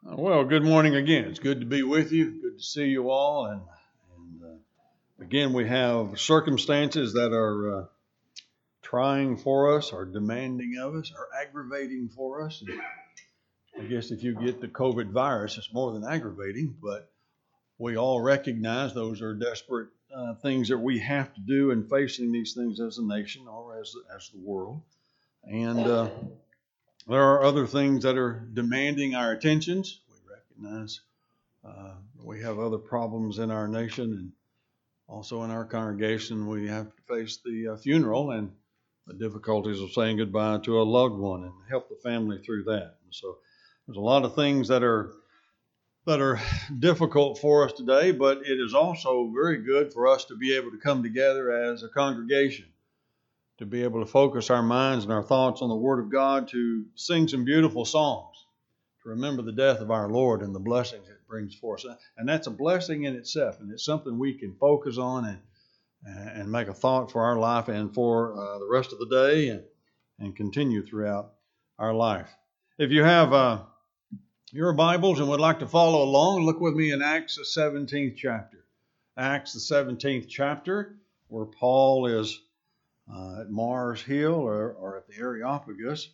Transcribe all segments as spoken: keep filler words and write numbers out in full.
Uh, Well, good morning again. It's good to be with you. Good to see you all. And, and uh, again, we have circumstances that are uh, trying for us, are demanding of us, are aggravating for us. And I guess if you get the COVID virus, it's more than aggravating, but we all recognize those are desperate uh, things that we have to do in facing these things as a nation or as, as the world. And uh, there are other things that are demanding our attentions. We recognize Uh, we have other problems in our nation and also in our congregation. We have to face the uh, funeral and the difficulties of saying goodbye to a loved one and help the family through that. And so there's a lot of things that are that are difficult for us today, but it is also very good for us to be able to come together as a congregation, to be able to focus our minds and our thoughts on the Word of God, to sing some beautiful songs, to remember the death of our Lord and the blessings it brings for us. And that's a blessing in itself, and it's something we can focus on and and make a thought for our life and for uh, the rest of the day and, and continue throughout our life. If you have uh, your Bibles and would like to follow along, look with me in Acts the seventeenth chapter. Acts the seventeenth chapter, where Paul is uh, at Mars Hill or, or at the Areopagus.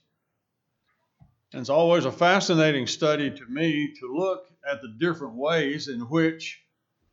And it's always a fascinating study to me to look at the different ways in which,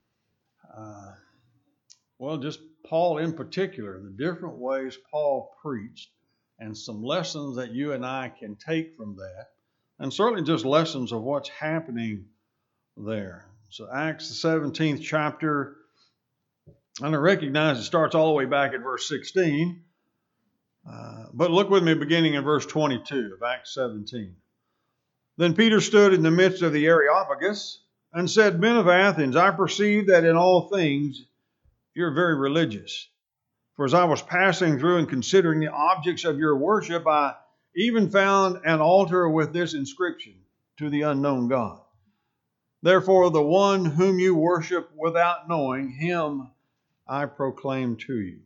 uh, well, just Paul in particular, the different ways Paul preached, and some lessons that you and I can take from that, and certainly just lessons of what's happening there. So Acts the seventeenth chapter, and I recognize it starts all the way back at verse sixteen. Uh, but look with me beginning in verse twenty-two of Acts seventeen. Then Peter stood in the midst of the Areopagus and said, Men of Athens, I perceive that in all things you're very religious. For as I was passing through and considering the objects of your worship, I even found an altar with this inscription, To the unknown God. Therefore, the one whom you worship without knowing, him I proclaim to you.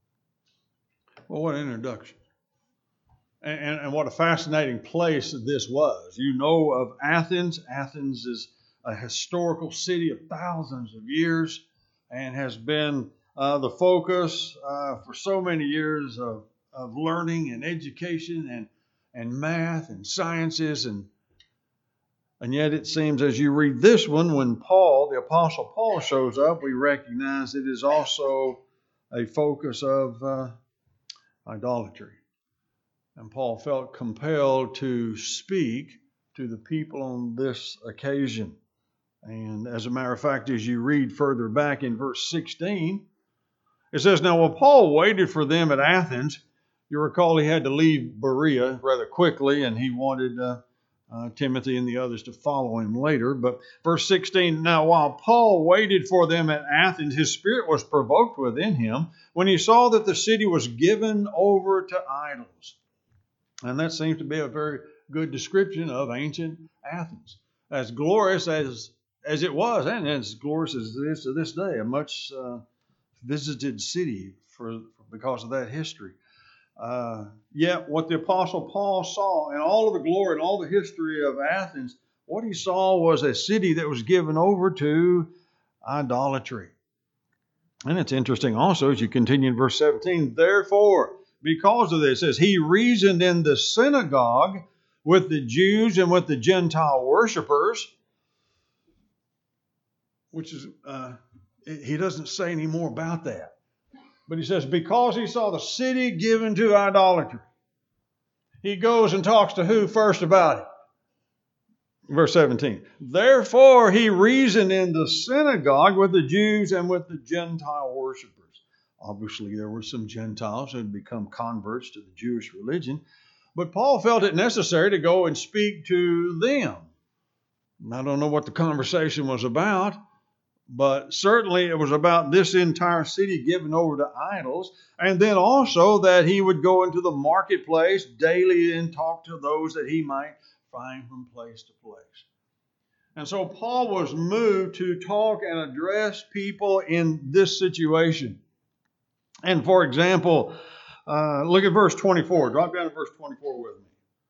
Well, what an introduction. And, and, and what a fascinating place this was. You know of Athens. Athens is a historical city of thousands of years and has been uh, the focus uh, for so many years of, of learning and education and, and math and sciences. And, and yet it seems as you read this one, when Paul, the Apostle Paul, shows up, we recognize it is also a focus of uh, idolatry. And Paul felt compelled to speak to the people on this occasion. And as a matter of fact, as you read further back in verse sixteen, it says, Now while Paul waited for them at Athens, you recall he had to leave Berea rather quickly, and he wanted uh, uh, Timothy and the others to follow him later. But verse sixteen, Now while Paul waited for them at Athens, his spirit was provoked within him when he saw that the city was given over to idols. And that seems to be a very good description of ancient Athens. As glorious as, as it was, and as glorious as it is to this day, a much uh, visited city for because of that history. Uh, yet what the Apostle Paul saw in all of the glory and all the history of Athens, what he saw was a city that was given over to idolatry. And it's interesting also as you continue in verse seventeen, Therefore, because of this, as he reasoned in the synagogue with the Jews and with the Gentile worshipers, which is, uh, he doesn't say any more about that. But he says, because he saw the city given to idolatry, he goes and talks to who first about it? Verse seventeen. Therefore, he reasoned in the synagogue with the Jews and with the Gentile worshipers. Obviously, there were some Gentiles who had become converts to the Jewish religion, but Paul felt it necessary to go and speak to them. I don't know what the conversation was about, but certainly it was about this entire city given over to idols, and then also that he would go into the marketplace daily and talk to those that he might find from place to place. And so Paul was moved to talk and address people in this situation. And for example, uh, look at verse twenty-four. Drop down to verse twenty-four with me.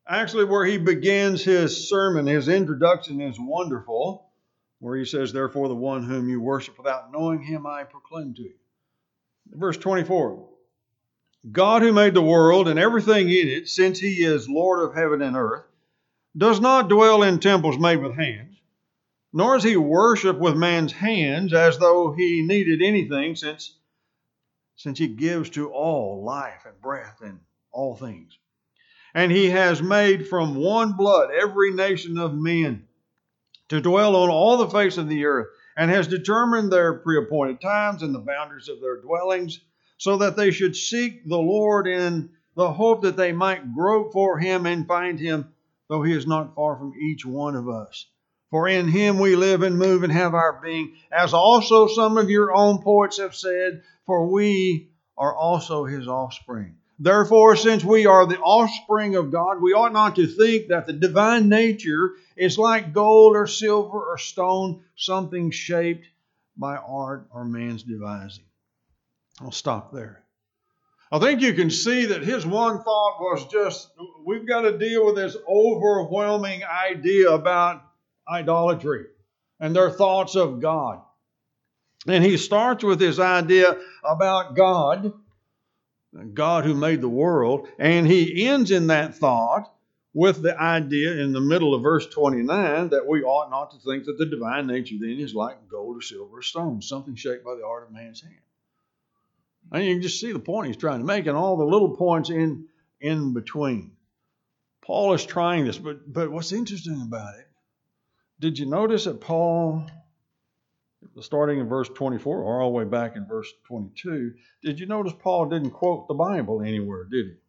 Actually, where he begins his sermon, his introduction is wonderful, where he says, therefore, the one whom you worship without knowing him, I proclaim to you. Verse twenty-four, God who made the world and everything in it, since he is Lord of heaven and earth, does not dwell in temples made with hands, nor is he worshipped with man's hands as though he needed anything, since, since he gives to all life and breath and all things. And he has made from one blood every nation of men to dwell on all the face of the earth, and has determined their pre-appointed times and the boundaries of their dwellings, so that they should seek the Lord in the hope that they might grope for him and find him, though he is not far from each one of us. For in him we live and move and have our being, as also some of your own poets have said, for we are also his offspring. Therefore, since we are the offspring of God, we ought not to think that the divine nature is like gold or silver or stone, something shaped by art or man's devising. I'll stop there. I think you can see that his one thought was just, we've got to deal with this overwhelming idea about idolatry and their thoughts of God. And he starts with this idea about God, God who made the world, and he ends in that thought with the idea in the middle of verse twenty-nine that we ought not to think that the divine nature then is like gold or silver or stone, something shaped by the art of man's hand. And you can just see the point he's trying to make and all the little points in, in between. Paul is trying this, but, but what's interesting about it, did you notice that Paul, starting in verse twenty-four or all the way back in verse twenty-two, did you notice Paul didn't quote the Bible anywhere, did he?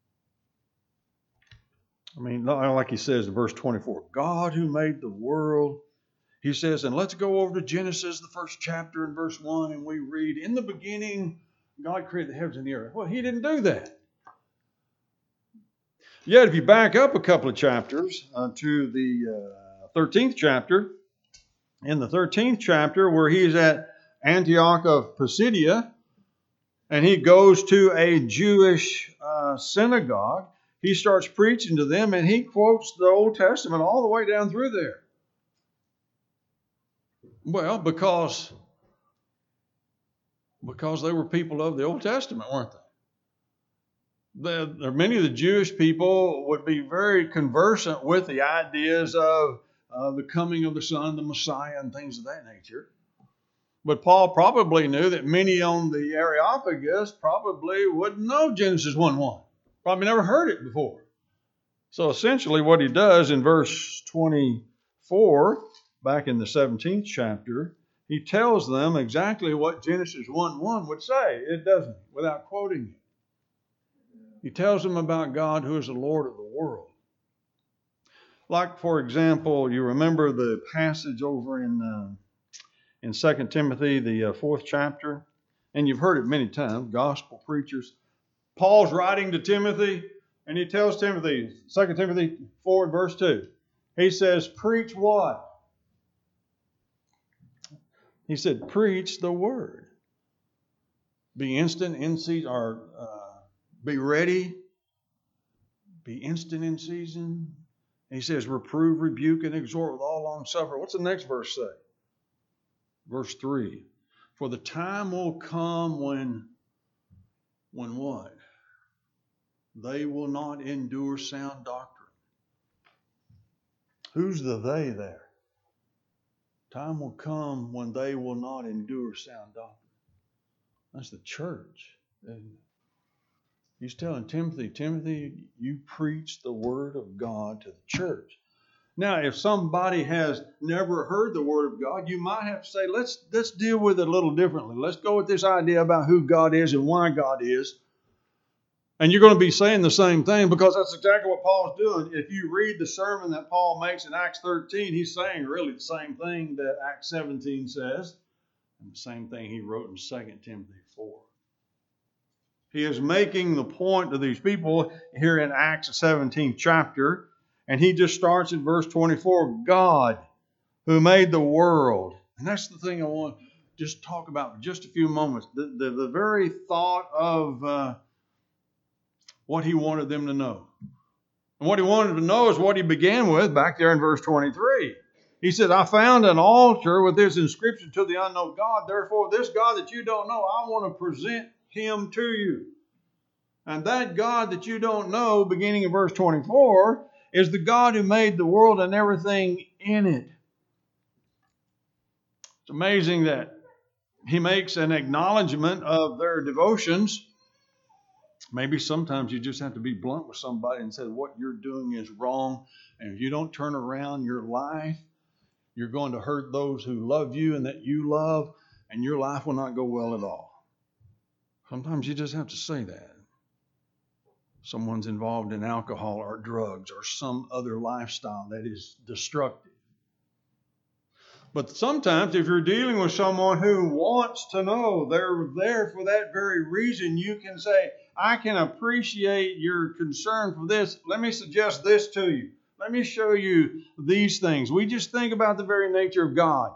I mean, like he says in verse twenty-four, God who made the world. He says, and let's go over to Genesis, the first chapter in verse one, and we read, in the beginning, God created the heavens and the earth. Well, he didn't do that. Yet, if you back up a couple of chapters uh, to the uh, thirteenth chapter, in the thirteenth chapter where he's at Antioch of Pisidia, and he goes to a Jewish uh, synagogue, he starts preaching to them, and he quotes the Old Testament all the way down through there. Well, because, because they were people of the Old Testament, weren't they? The, many of the Jewish people would be very conversant with the ideas of uh, the coming of the Son, the Messiah, and things of that nature. But Paul probably knew that many on the Areopagus probably wouldn't know Genesis one one. Probably never heard it before. So essentially what he does in verse twenty-four, back in the seventeenth chapter, he tells them exactly what Genesis one one would say. It doesn't, without quoting it. He tells them about God who is the Lord of the world. Like, for example, you remember the passage over in uh, in Second Timothy, the uh, fourth chapter, and you've heard it many times, gospel preachers. Paul's writing to Timothy, and he tells Timothy, Second Timothy four and verse two, he says, preach what? He said, preach the word. Be instant in season, or uh, be ready. Be instant in season. And he says, reprove, rebuke, and exhort with all long suffering. What's the next verse say? Verse three. For the time will come when, when what? They will not endure sound doctrine. Who's the they there? Time will come when they will not endure sound doctrine. That's the church. And he's telling Timothy, Timothy, you preach the word of God to the church. Now, if somebody has never heard the word of God, you might have to say, let's, let's deal with it a little differently. Let's go with this idea about who God is and why God is. And you're going to be saying the same thing because that's exactly what Paul's doing. If you read the sermon that Paul makes in Acts thirteen, he's saying really the same thing that Acts seventeen says. And the same thing he wrote in Second Timothy four. He is making the point to these people here in Acts seventeenth chapter. And he just starts in verse twenty-four. God who made the world. And that's the thing I want to just talk about for just a few moments. The, the, the very thought of uh, what he wanted them to know. And what he wanted to know is what he began with back there in verse twenty-three. He said, I found an altar with this inscription to the unknown God. Therefore, this God that you don't know, I want to present him to you. And that God that you don't know, beginning in verse twenty-four, is the God who made the world and everything in it. It's amazing that he makes an acknowledgement of their devotions. Maybe sometimes you just have to be blunt with somebody and say what you're doing is wrong. And if you don't turn around your life, you're going to hurt those who love you and that you love, and your life will not go well at all. Sometimes you just have to say that. Someone's involved in alcohol or drugs or some other lifestyle that is destructive. But sometimes if you're dealing with someone who wants to know, they're there for that very reason, you can say, I can appreciate your concern for this. Let me suggest this to you. Let me show you these things. We just think about the very nature of God.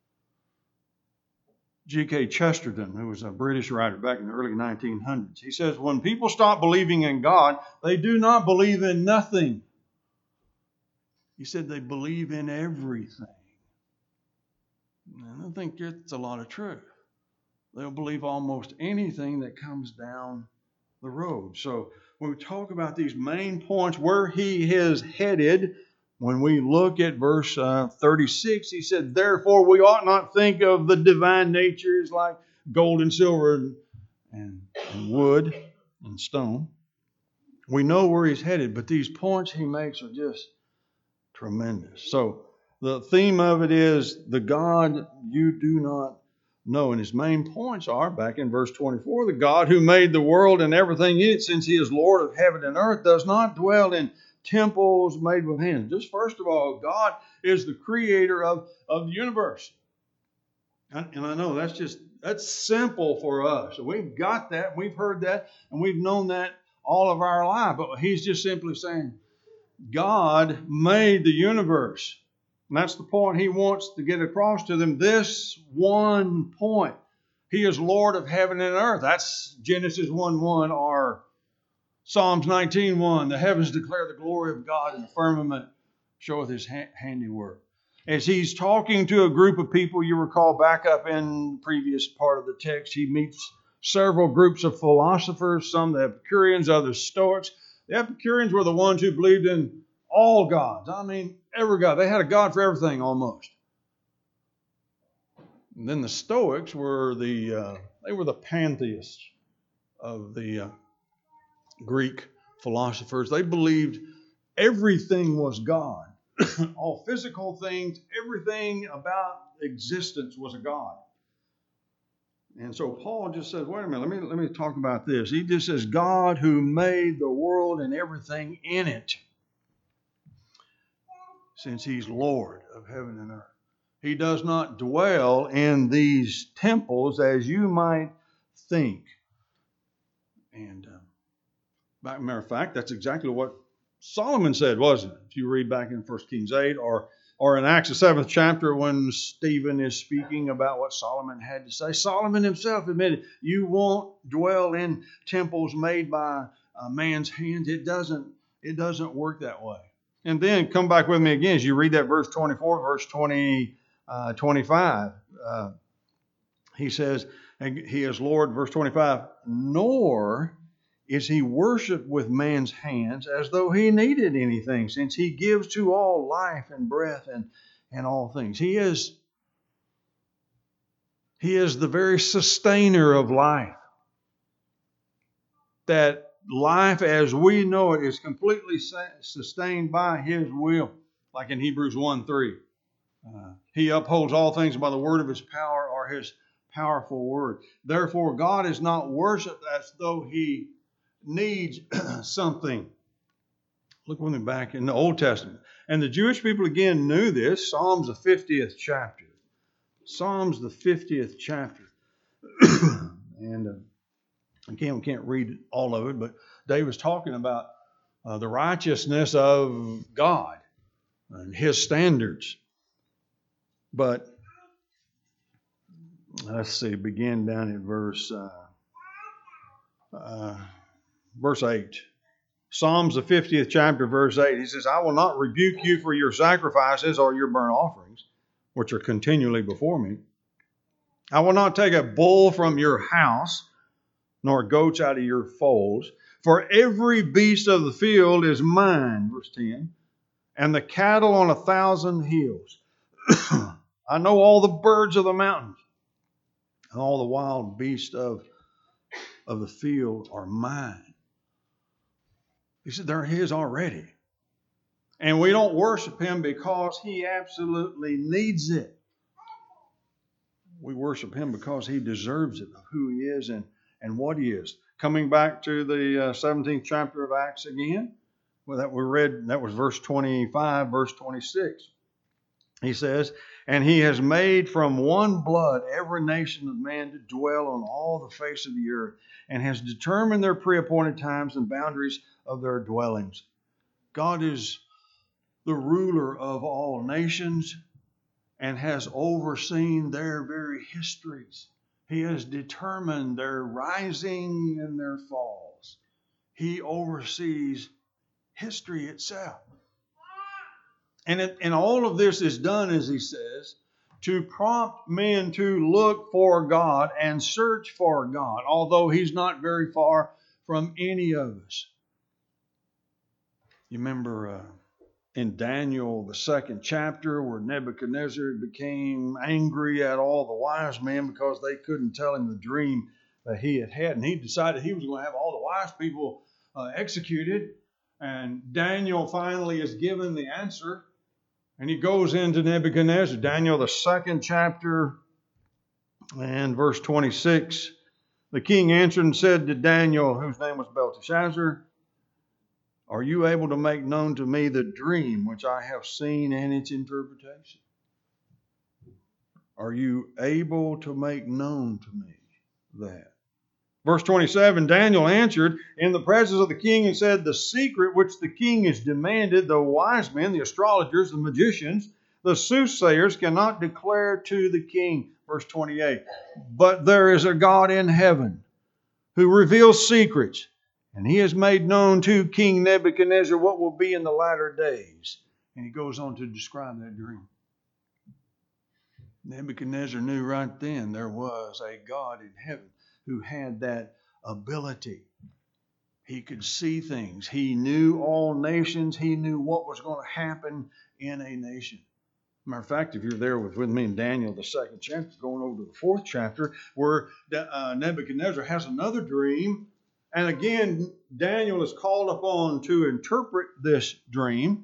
G K Chesterton, who was a British writer back in the early nineteen hundreds, he says, when people stop believing in God, they do not believe in nothing. He said they believe in everything. And I think that's a lot of truth. They'll believe almost anything that comes down the road. So when we talk about these main points, where he is headed, when we look at verse uh, thirty-six, he said, therefore we ought not think of the divine nature as like gold and silver and, and, and wood and stone. We know where he's headed, but these points he makes are just tremendous. So the theme of it is the God you do not know. And his main points are, back in verse twenty-four, the God who made the world and everything in it, since he is Lord of heaven and earth, does not dwell in temples made with hands. Just first of all, God is the creator of, of the universe. And, and I know that's just, that's simple for us. We've got that, we've heard that, and we've known that all of our life. But he's just simply saying, God made the universe. And that's the point he wants to get across to them. This one point. He is Lord of heaven and earth. That's Genesis one one or Psalms nineteen one. The heavens declare the glory of God, and the firmament showeth his ha- handiwork. As he's talking to a group of people, you recall back up in the previous part of the text, he meets several groups of philosophers, some the Epicureans, others Stoics. The Epicureans were the ones who believed in all gods. I mean, every god. They had a god for everything almost. And then the Stoics were the uh, they were the pantheists of the uh, Greek philosophers. They believed everything was God. All physical things, everything about existence was a god. And so Paul just says, wait a minute, let me, let me talk about this. He just says, God who made the world and everything in it, since he's Lord of heaven and earth. He does not dwell in these temples as you might think. And uh, by matter of fact, that's exactly what Solomon said, wasn't it? If you read back in First Kings eight or, or in Acts the seventh chapter when Stephen is speaking about what Solomon had to say, Solomon himself admitted, you won't dwell in temples made by uh, man's hands. It doesn't, it doesn't work that way. And then come back with me again as you read that verse twenty-four, verse twenty, uh, twenty-five. Uh, he says, and he is Lord, verse twenty-five, nor is he worshipped with man's hands as though he needed anything, since he gives to all life and breath and, and all things. He is, he is the very sustainer of life. That life as we know it is completely sustained by his will, like in Hebrews one three. Uh, he upholds all things by the word of his power or his powerful word. Therefore, God is not worshipped as though he needs something. Look with me back in the Old Testament. And the Jewish people again knew this. Psalms the fiftieth chapter. Psalms the fiftieth chapter. and uh, Again, we can't read all of it, but David's talking about uh, the righteousness of God and his standards. But let's see, begin down at verse uh, uh, verse eight. Psalms, the fiftieth chapter, verse eight, he says, I will not rebuke you for your sacrifices or your burnt offerings, which are continually before me. I will not take a bull from your house, nor goats out of your folds. For every beast of the field is mine, verse ten, and the cattle on a thousand hills. I know all the birds of the mountains, and all the wild beasts of, of the field are mine. He said they're his already. And we don't worship him because he absolutely needs it. We worship him because he deserves it, of who he is and, and what he is. Coming back to the uh, seventeenth chapter of Acts again, well, that we read, that was verse twenty-five, verse twenty-six. He says, and he has made from one blood every nation of man to dwell on all the face of the earth, and has determined their pre-appointed times and boundaries of their dwellings. God is the ruler of all nations and has overseen their very histories. He has determined their rising and their falls. He oversees history itself. And, it, and all of this is done, as he says, to prompt men to look for God and search for God, although he's not very far from any of us. You remember uh, in Daniel, the second chapter, where Nebuchadnezzar became angry at all the wise men because they couldn't tell him the dream that he had had. And he decided he was going to have all the wise people uh, executed. And Daniel finally is given the answer. And he goes into Nebuchadnezzar, Daniel, the second chapter, and verse twenty-six. The king answered and said to Daniel, whose name was Belteshazzar, are you able to make known to me the dream which I have seen and its interpretation? Are you able to make known to me that? Verse twenty-seven, Daniel answered in the presence of the king and said, the secret which the king has demanded, the wise men, the astrologers, the magicians, the soothsayers cannot declare to the king. Verse twenty-eight, but there is a God in heaven who reveals secrets, and he has made known to King Nebuchadnezzar what will be in the latter days. And he goes on to describe that dream. Nebuchadnezzar knew right then there was a God in heaven who had that ability. He could see things. He knew all nations. He knew what was going to happen in a nation. Matter of fact, if you're there with, with me in Daniel, the second chapter, going over to the fourth chapter, where uh, Nebuchadnezzar has another dream. And again, Daniel is called upon to interpret this dream.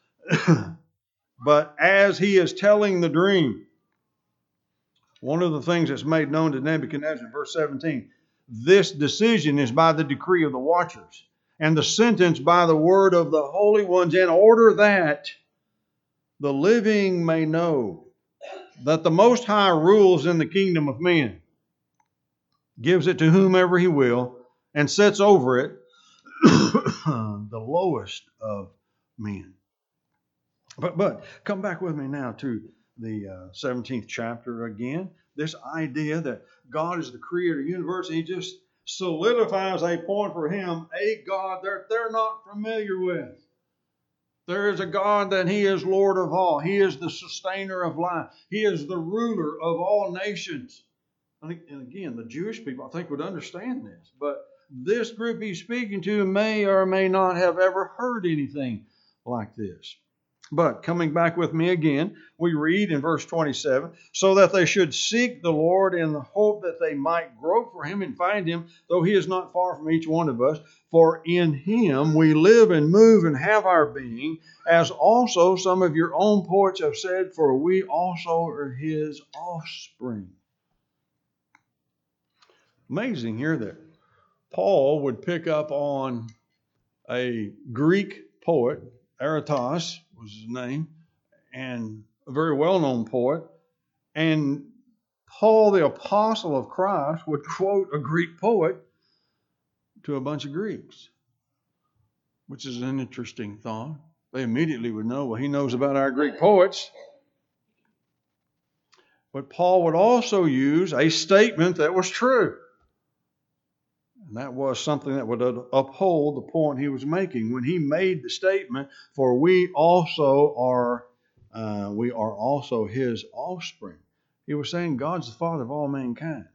But as he is telling the dream, one of the things that's made known to Nebuchadnezzar, verse seventeen, this decision is by the decree of the watchers, and the sentence by the word of the holy ones, in order that the living may know that the Most High rules in the kingdom of men, gives it to whomever he will, and sets over it the lowest of men. But, but come back with me now to the uh, seventeenth chapter again. This idea that God is the creator of the universe, he just solidifies a point for him, a God that they're not familiar with. There is a God that he is Lord of all. He is the sustainer of life. He is the ruler of all nations. And again, the Jewish people, I think, would understand this. But this group he's speaking to may or may not have ever heard anything like this. But coming back with me again, we read in verse twenty-seven, so that they should seek the Lord in the hope that they might grope for him and find him, though he is not far from each one of us. For in him we live and move and have our being, as also some of your own poets have said, for we also are his offspring. Amazing here that Paul would pick up on a Greek poet, Aratus was his name, and a very well-known poet. And Paul, the apostle of Christ, would quote a Greek poet to a bunch of Greeks, which is an interesting thought. They immediately would know, well, he knows about our Greek poets. But Paul would also use a statement that was true. And that was something that would uphold the point he was making when he made the statement, for we also are, uh, we are also his offspring. He was saying God's the Father of all mankind.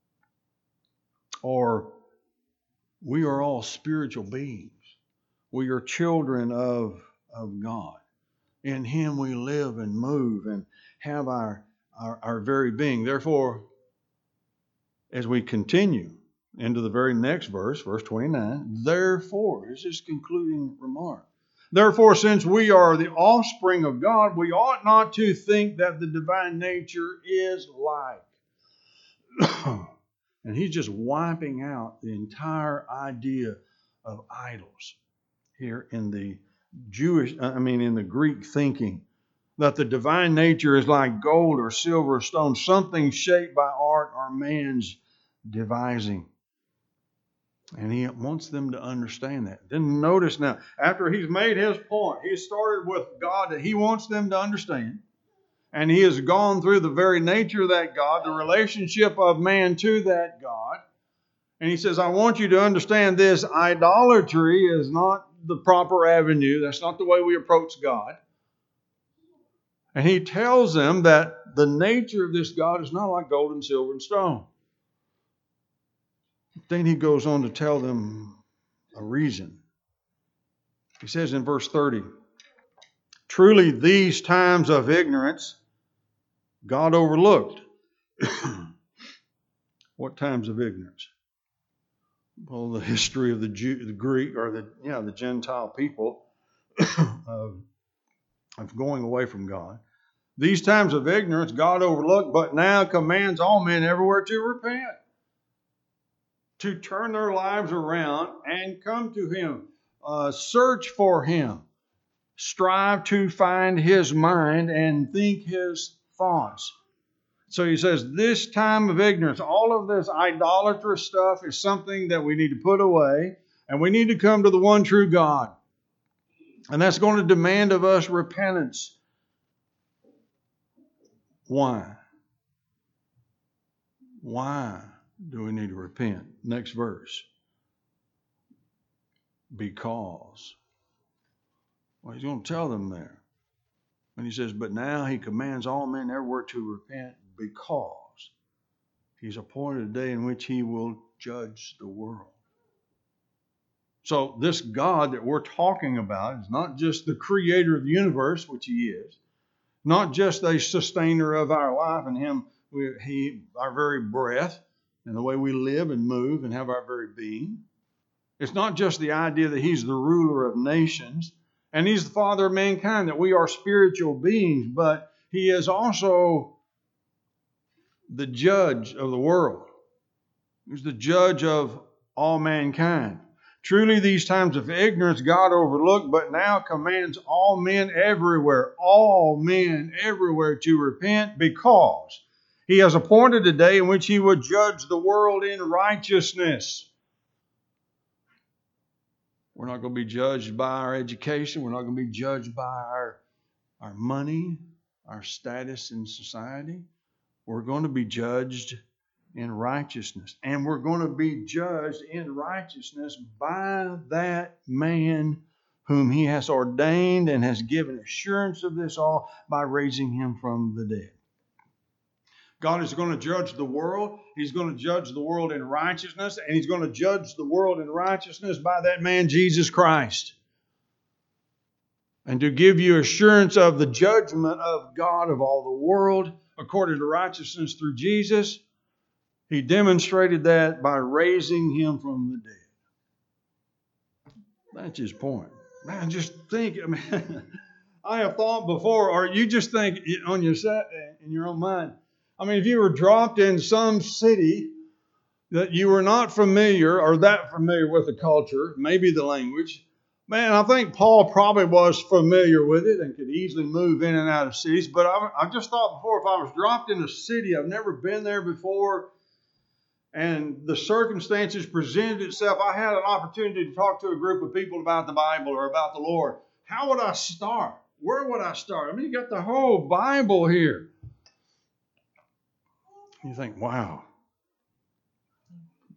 Or we are all spiritual beings. We are children of, of God. In him we live and move and have our, our, our very being. Therefore, as we continue into the very next verse, verse twenty-nine, therefore, is his concluding remark. Therefore, since we are the offspring of God, we ought not to think that the divine nature is like. And he's just wiping out the entire idea of idols here in the Jewish, I mean, in the Greek thinking, that the divine nature is like gold or silver or stone, something shaped by art or man's devising. And he wants them to understand that. Then notice now, after he's made his point, he started with God that he wants them to understand. And he has gone through the very nature of that God, the relationship of man to that God. And he says, I want you to understand this. Idolatry is not the proper avenue. That's not the way we approach God. And he tells them that the nature of this God is not like gold and silver and stone. Then he goes on to tell them a reason. He says in verse thirty, truly these times of ignorance God overlooked. What times of ignorance? Well, the history of the Jew, the Greek, or the yeah, the Gentile people of, of going away from God. These times of ignorance God overlooked, but now commands all men everywhere to repent, to turn their lives around and come to him. Uh, search for him. Strive to find his mind and think his thoughts. So he says this time of ignorance, all of this idolatrous stuff is something that we need to put away, and we need to come to the one true God. And that's going to demand of us repentance. Why? Why do we need to repent? Next verse. Because. Well, he's going to tell them there. And he says, but now he commands all men everywhere to repent because he's appointed a day in which he will judge the world. So this God that we're talking about is not just the creator of the universe, which he is, not just a sustainer of our life and him, we, he, our very breath and the way we live and move and have our very being. It's not just the idea that he's the ruler of nations and he's the father of mankind, that we are spiritual beings, but he is also the judge of the world. He's the judge of all mankind. Truly these times of ignorance God overlooked, but now commands all men everywhere, all men everywhere to repent, because he has appointed a day in which he will judge the world in righteousness. We're not going to be judged by our education. We're not going to be judged by our, our money, our status in society. We're going to be judged in righteousness. And we're going to be judged in righteousness by that man whom he has ordained and has given assurance of this all by raising him from the dead. God is going to judge the world. He's going to judge the world in righteousness, and he's going to judge the world in righteousness by that man, Jesus Christ. And to give you assurance of the judgment of God of all the world, according to righteousness through Jesus, he demonstrated that by raising him from the dead. That's his point. Man, just think, I mean, I have thought before, or you just think on your set, in your own mind, I mean, if you were dropped in some city that you were not familiar or that familiar with the culture, maybe the language, man, I think Paul probably was familiar with it and could easily move in and out of cities. But I, I just thought before, if I was dropped in a city, I've never been there before, and the circumstances presented itself, I had an opportunity to talk to a group of people about the Bible or about the Lord. How would I start? Where would I start? I mean, you got the whole Bible here. You think, wow,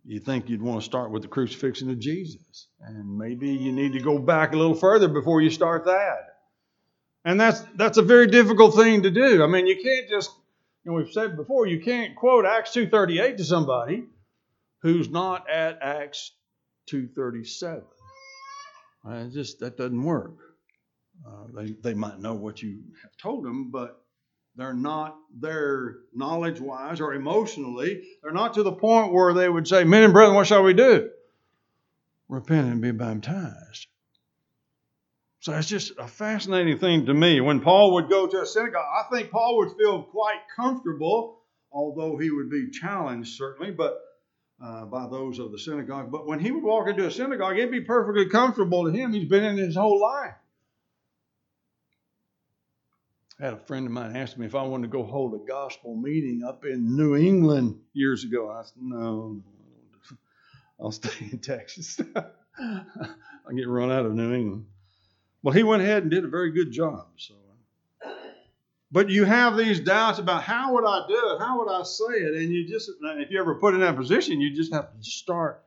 you think you'd want to start with the crucifixion of Jesus. And maybe you need to go back a little further before you start that. And that's that's a very difficult thing to do. I mean, you can't just, you know, we've said before, you can't quote Acts two thirty-eight to somebody who's not at Acts two thirty-seven. Uh, just that doesn't work. Uh, they they might know what you have told them, but they're not there knowledge-wise or emotionally. They're not to the point where they would say, "Men and brethren, what shall we do?" Repent and be baptized. So it's just a fascinating thing to me. When Paul would go to a synagogue, I think Paul would feel quite comfortable, although he would be challenged certainly, but uh, by those of the synagogue. But when he would walk into a synagogue, it'd be perfectly comfortable to him. He's been in it his whole life. I had a friend of mine ask me if I wanted to go hold a gospel meeting up in New England years ago. I said, no, I'll stay in Texas. I get run out of New England. Well, he went ahead and did a very good job. So, but you have these doubts about how would I do it? How would I say it? And you just, if you ever put in that position, you just have to start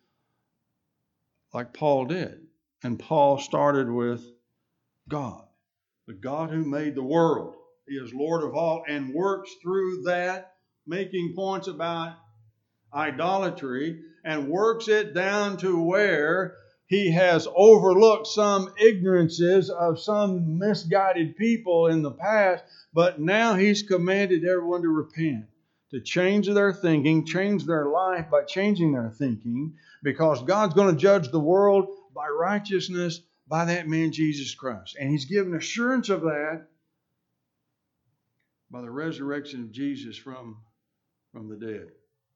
like Paul did. And Paul started with God. The God who made the world. He is Lord of all and works through that, making points about idolatry, and works it down to where he has overlooked some ignorances of some misguided people in the past, but now he's commanded everyone to repent, to change their thinking, change their life by changing their thinking, because God's going to judge the world by righteousness by that man Jesus Christ. And he's given assurance of that by the resurrection of Jesus from, from the dead.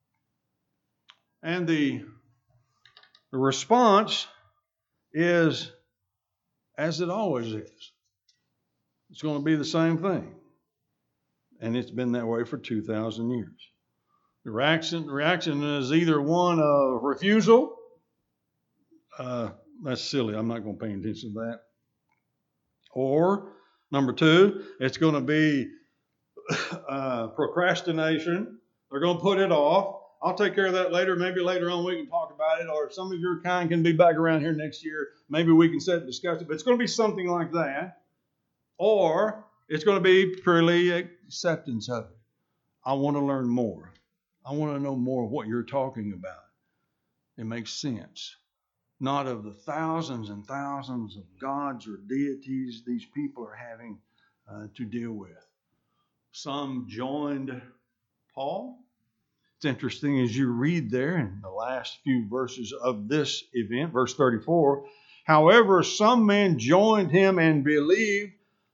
And the, the response is as it always is. It's going to be the same thing. And it's been that way for two thousand years. The reaction, reaction is either one of refusal. Uh, that's silly. I'm not going to pay attention to that. Or, number two, it's going to be uh, procrastination. They're going to put it off. I'll take care of that later. Maybe later on we can talk about it. Or if some of your kind can be back around here next year, maybe we can sit and discuss it. But it's going to be something like that. Or it's going to be purely acceptance of it. I want to learn more. I want to know more of what you're talking about. It makes sense. Not of the thousands and thousands of gods or deities these people are having uh, to deal with. Some joined Paul. It's interesting as you read there in the last few verses of this event, verse thirty-four. However, some men joined him and believed,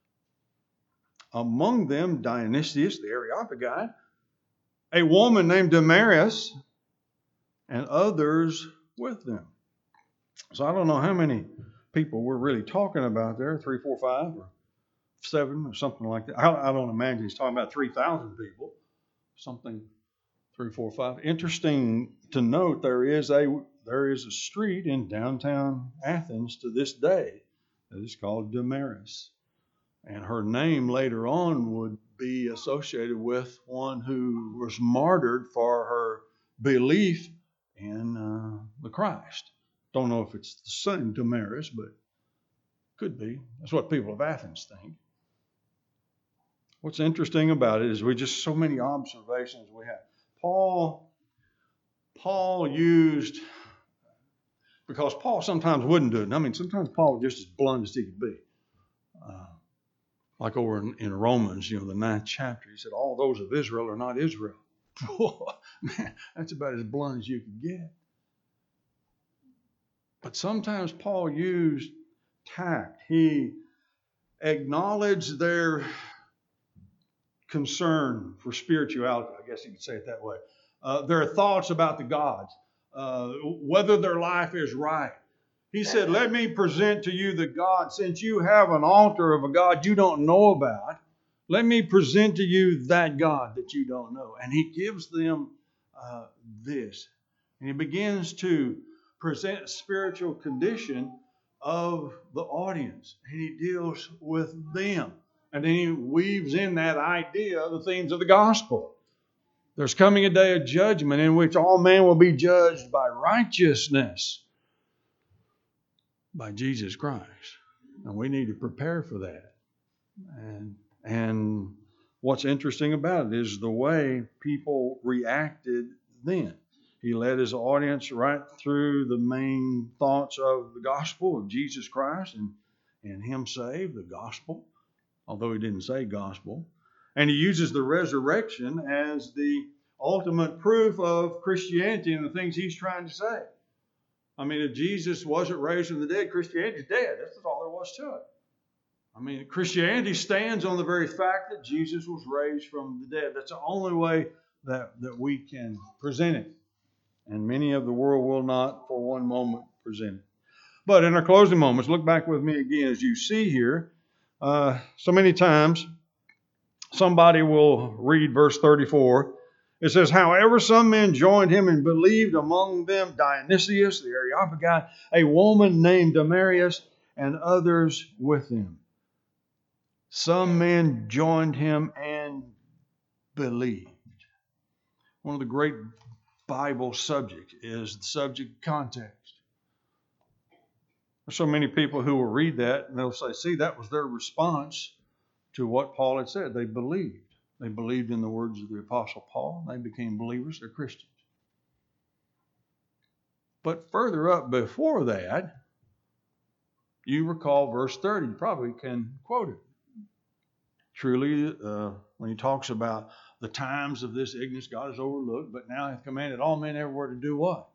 among them Dionysius, the Areopagite, a woman named Damaris, and others with them. So I don't know how many people we're really talking about there, three, four, five, or seven, or something like that. I, I don't imagine he's talking about three thousand people, something, three, four, five. Interesting to note, there is a there is a street in downtown Athens to this day that is called Damaris. And her name later on would be associated with one who was martyred for her belief in uh, the Christ. Don't know if it's the same Damaris, but could be. That's what people of Athens think. What's interesting about it is we just so many observations we have. Paul, Paul used, because Paul sometimes wouldn't do it. I mean, sometimes Paul was just as blunt as he could be. Uh, like over in, in Romans, you know, the ninth chapter, he said, all those of Israel are not Israel. Man, that's about as blunt as you could get. But sometimes Paul used tact. He acknowledged their concern for spirituality, I guess you could say it that way. Uh, their thoughts about the gods, uh, whether their life is right. He said, let me present to you the God, since you have an altar of a God you don't know about, let me present to you that God that you don't know. And he gives them uh, this. And he begins to present a spiritual condition of the audience. And he deals with them. And then he weaves in that idea the themes of the gospel. There's coming a day of judgment in which all men will be judged by righteousness, by Jesus Christ. And we need to prepare for that. And, and what's interesting about it is the way people reacted then. He led his audience right through the main thoughts of the gospel of Jesus Christ and, and him saved, the gospel, although he didn't say gospel. And he uses the resurrection as the ultimate proof of Christianity and the things he's trying to say. I mean, if Jesus wasn't raised from the dead, Christianity's dead. That's all there was to it. I mean, Christianity stands on the very fact that Jesus was raised from the dead. That's the only way that, that we can present it. And many of the world will not for one moment present it. But in our closing moments, look back with me again. As you see here, uh, so many times somebody will read verse thirty-four. It says, however, some men joined him and believed, among them Dionysius, the Areopagite, a woman named Damaris, and others with him. Some men joined him and believed. One of the great Bible subjects is the subject of context. There's so many people who will read that and they'll say, see, that was their response to what Paul had said. They believed. They believed in the words of the Apostle Paul. They became believers. They're Christians. But further up before that, you recall verse thirty. You probably can quote it. Truly, uh, when he talks about the times of this ignorance, God has overlooked, but now hath commanded all men everywhere to do what?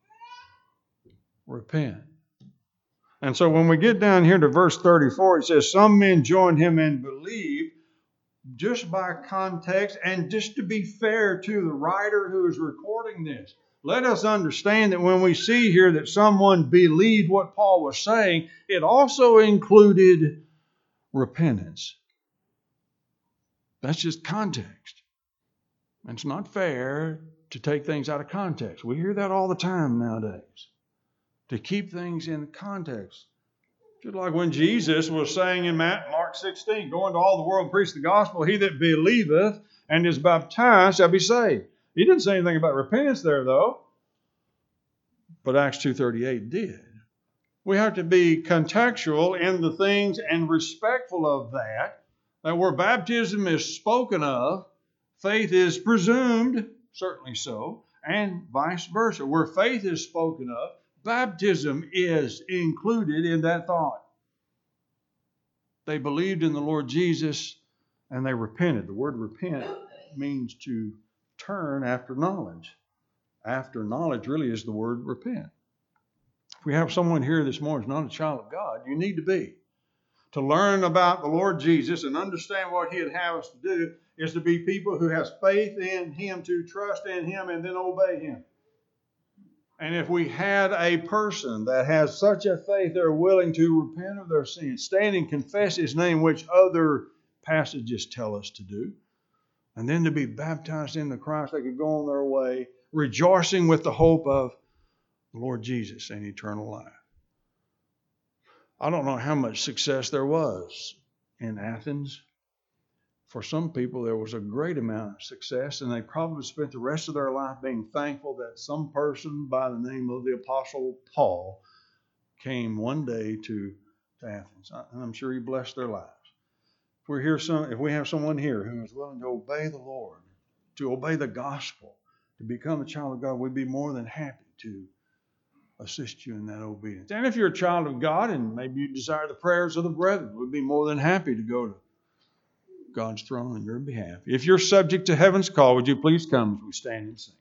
Repent. And so when we get down here to verse thirty-four, it says, some men joined him and believed, just by context, and just to be fair to the writer who is recording this. Let us understand that when we see here that someone believed what Paul was saying, it also included repentance. That's just context. And it's not fair to take things out of context. We hear that all the time nowadays. To keep things in context. Just like when Jesus was saying in Mark sixteen, go into all the world and preach the gospel, he that believeth and is baptized shall be saved. He didn't say anything about repentance there, though. But Acts two thirty-eight did. We have to be contextual in the things and respectful of that. That where baptism is spoken of, faith is presumed, certainly so, and vice versa. Where faith is spoken of, baptism is included in that thought. They believed in the Lord Jesus and they repented. The word repent means to turn after knowledge. After knowledge really is the word repent. If we have someone here this morning who's not a child of God, you need to be. To learn about the Lord Jesus and understand what He'd have us to do is to be people who has faith in Him, to trust in Him, and then obey Him. And if we had a person that has such a faith they're willing to repent of their sins, stand and confess His name, which other passages tell us to do, and then to be baptized into Christ, they could go on their way, rejoicing with the hope of the Lord Jesus and eternal life. I don't know how much success there was in Athens. For some people, there was a great amount of success, and they probably spent the rest of their life being thankful that some person by the name of the Apostle Paul came one day to, to Athens. And I'm sure he blessed their lives. If we're here, some, if we have someone here who is willing to obey the Lord, to obey the gospel, to become a child of God, we'd be more than happy to assist you in that obedience. And if you're a child of God and maybe you desire the prayers of the brethren, we'd be more than happy to go to God's throne on your behalf. If you're subject to heaven's call, would you please come as we stand and sing?